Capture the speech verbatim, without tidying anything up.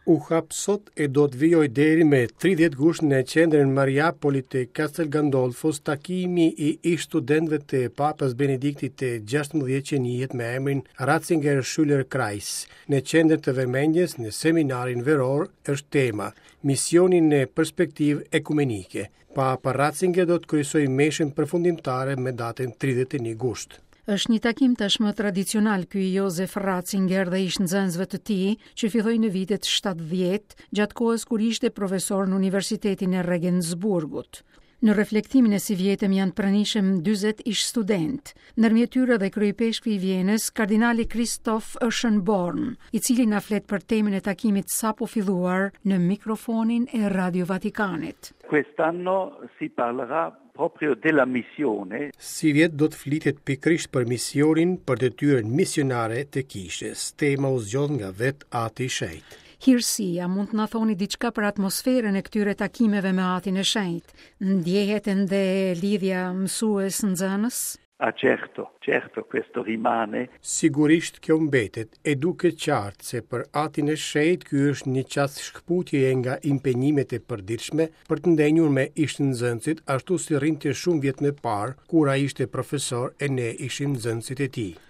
U hap sot e do të vijoj deri me tridhjetë gusht në qendrën Mariapoli të Castel Gandolfos takimi i ish studentëve të Papas Benediktit të gjashtëmbëdhjetë që njihet me emrin Ratzinger Schüler Kreis. Në qendër të vëmendjes në seminarin veror është tema Misioni në perspektivë ekumenike. Papa Ratzinger do të kryesojë meshën përfundimtare me datën tridhjetë e një gusht. Është një takim tashmë tradicional ky i Josef Ratzinger dhe ish nxënësve të tij që filloi në vitet shtatëdhjetë, gjatë kohës kur ishte profesor në Universitetin e Regensburgut. Në reflektimin e si vjetëm janë pranishëm dyzet ish student, ndërmjet tyre dhe kryepeshkvi i Vjenës, kardinali Christoph Öschenborn, i cili na flet për temën e takimit sapo filluar në mikrofonin e Radio Vatikanit. Quest'anno si parlerà proprio della missione. Si vjet do të flitet pikërisht për misionin, për detyrën misionare të kishës. Tema u zgjodh nga vet Ati i Shenjtë. Hirësia, mund të na thoni diçka për atmosferën e këtyre takimeve me Atin e Shenjtë? Ndjehet ende lidhja mësues-nxënës? Ah certo, certo, questo rimane. Sigurisht kjo mbetet, e duket qartë se për Atin e Shenjtë ky është një çast shkputjeje nga impenjimet e përditshme për të ndenjur me ish nxënësit, ashtu si rrinte shumë vjet më parë kur ai ishte profesor e ne ishim nxënësit e tij.